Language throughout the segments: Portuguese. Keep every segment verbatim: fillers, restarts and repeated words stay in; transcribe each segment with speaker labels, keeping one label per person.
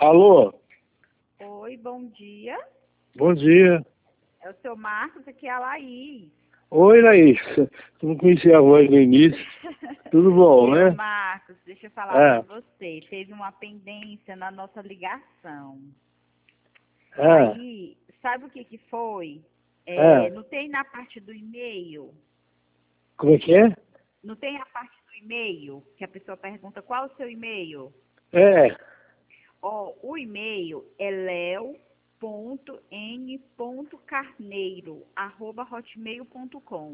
Speaker 1: Alô?
Speaker 2: Oi, bom dia.
Speaker 1: Bom dia.
Speaker 2: É o seu Marcos, aqui é a Laís.
Speaker 1: Oi, Laís. Eu não conhecia a voz no início. Tudo bom,
Speaker 2: Seu
Speaker 1: né?
Speaker 2: Marcos, deixa eu falar
Speaker 1: Ah,
Speaker 2: com você. Teve uma pendência na nossa ligação.
Speaker 1: ah,
Speaker 2: Aí, sabe o que que foi? É,
Speaker 1: ah.
Speaker 2: não tem na parte do e-mail,
Speaker 1: Como é que é?
Speaker 2: não tem a parte do e-mail, que a pessoa pergunta qual é o seu e-mail.
Speaker 1: É,
Speaker 2: Ó, o e-mail é leo ponto n ponto carneiro arroba hotmail ponto com.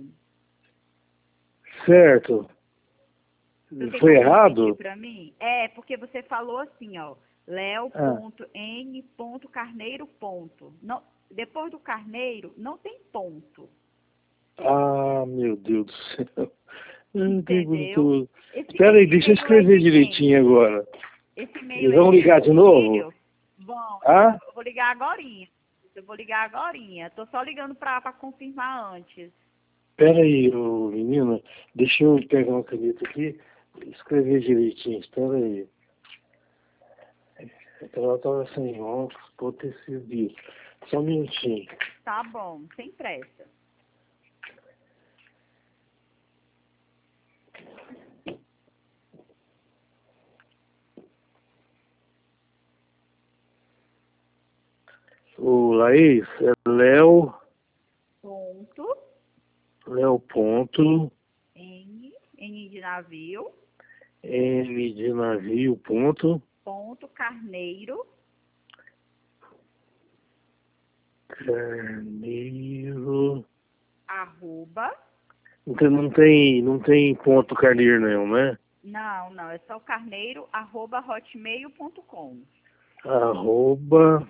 Speaker 1: certo.
Speaker 2: Você tem
Speaker 1: Foi
Speaker 2: como repetir
Speaker 1: errado?
Speaker 2: para mim? É, porque você falou assim, ó, leo
Speaker 1: Ah,
Speaker 2: ponto n ponto carneiro. Não, depois do carneiro, não tem ponto,
Speaker 1: ah, meu Deus do céu. Eu pergunto
Speaker 2: entendeu?
Speaker 1: tudo.
Speaker 2: Esse,
Speaker 1: Espera aí,
Speaker 2: esse
Speaker 1: deixa eu
Speaker 2: e-mail é
Speaker 1: escrever
Speaker 2: de quem?
Speaker 1: direitinho agora.
Speaker 2: Esse
Speaker 1: E
Speaker 2: e-mail é
Speaker 1: vamos
Speaker 2: de
Speaker 1: ligar
Speaker 2: seu
Speaker 1: de novo?
Speaker 2: filho? Bom, eu vou,
Speaker 1: Ah,
Speaker 2: eu vou ligar agorinha. Eu vou ligar agorinha. Tô só ligando para confirmar antes.
Speaker 1: espera aí, ô, menina. Deixa eu pegar uma caneta aqui e escrever direitinho. Espera aí. Ela estava sem óculos, pode ter sido isso. Só um minutinho.
Speaker 2: Tá bom, sem pressa.
Speaker 1: O Laís, é Léo,
Speaker 2: Ponto,
Speaker 1: Léo ponto,
Speaker 2: N, N de navio,
Speaker 1: N de navio ponto,
Speaker 2: ponto, carneiro,
Speaker 1: carneiro.
Speaker 2: arroba.
Speaker 1: Então não tem, não tem ponto carneiro não, né?
Speaker 2: Não, não, é só carneiro, arroba hotmail ponto com.
Speaker 1: Arroba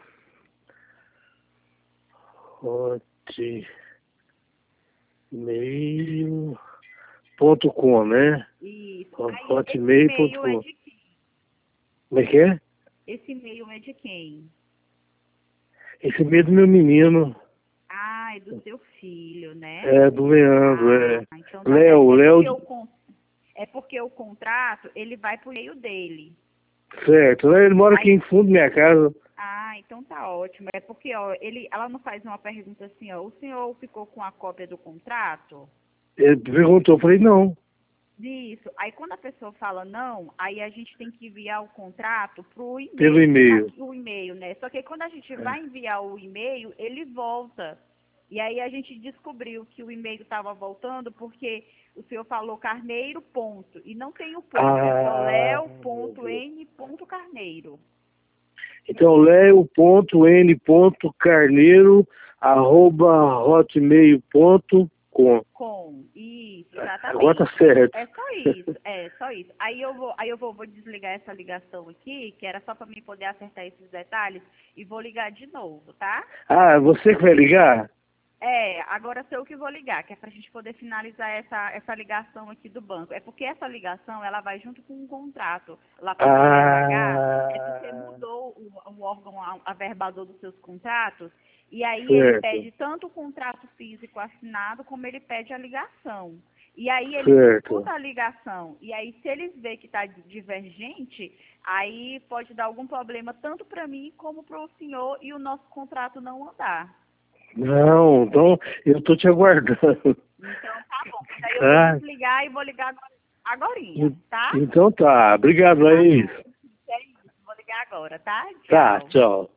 Speaker 1: hotmail ponto com, né?
Speaker 2: Isso. Aí, esse
Speaker 1: Hotmail ponto
Speaker 2: e-mail é
Speaker 1: com.
Speaker 2: de quem?
Speaker 1: Como é que é?
Speaker 2: Esse e-mail é de quem?
Speaker 1: Esse mesmo meu menino,
Speaker 2: Ah, é do seu filho, né?
Speaker 1: é do Leandro,
Speaker 2: Ah,
Speaker 1: é.
Speaker 2: então tá certo.
Speaker 1: Léo,
Speaker 2: É
Speaker 1: Léo,
Speaker 2: porque o, con- é porque o contrato, ele vai pro e-mail dele.
Speaker 1: certo. Ele mora aqui
Speaker 2: Aí,
Speaker 1: em fundo da minha casa.
Speaker 2: ah, então tá ótimo. É porque, ó, ele, ela não faz uma pergunta assim, ó, o senhor ficou com a cópia do contrato?
Speaker 1: Ele perguntou, eu falei, não,
Speaker 2: Isso. Aí quando a pessoa fala não, aí a gente tem que enviar o contrato pro
Speaker 1: pelo
Speaker 2: e-mail, que tá
Speaker 1: e-mail.
Speaker 2: aqui o e-mail, né? Só que quando a gente
Speaker 1: É.
Speaker 2: vai enviar o e-mail, ele volta. E aí a gente descobriu que o e-mail estava voltando porque o senhor falou carneiro, ponto. E não tem o ponto, é só
Speaker 1: Ah,
Speaker 2: leo
Speaker 1: meu
Speaker 2: ponto
Speaker 1: Deus.
Speaker 2: n ponto carneiro.
Speaker 1: Então, leo.n.carneiro, arroba hotmail ponto com.
Speaker 2: Com, isso,
Speaker 1: Agora tá
Speaker 2: exatamente.
Speaker 1: certo.
Speaker 2: É só isso, é só isso. Aí eu vou, aí eu vou, vou desligar essa ligação aqui, que era só para mim poder acertar esses detalhes, e vou ligar de novo, tá?
Speaker 1: Ah, você que vai ligar?
Speaker 2: É, agora sou eu que vou ligar, que é pra gente poder finalizar essa, essa ligação aqui do banco. É porque essa ligação, ela vai junto com um contrato lá para o C N H, é porque
Speaker 1: Ah,
Speaker 2: mudou o, o órgão a- averbador dos seus contratos, e aí ele
Speaker 1: certo,
Speaker 2: pede tanto o contrato físico assinado, como ele pede a ligação. E aí eles
Speaker 1: certo.
Speaker 2: escutam a ligação, e aí se eles verem que está divergente, aí pode dar algum problema tanto para mim como para o senhor e o nosso contrato não andar.
Speaker 1: Não, então eu tô te aguardando.
Speaker 2: Então tá bom. Daí eu vou
Speaker 1: Ah,
Speaker 2: desligar e vou ligar agora, agorinha,
Speaker 1: en-
Speaker 2: tá?
Speaker 1: então tá. Obrigado,
Speaker 2: Tá
Speaker 1: Laís.
Speaker 2: bom. É isso. Vou ligar agora, tá?
Speaker 1: Tá,
Speaker 2: Tchau.
Speaker 1: tchau.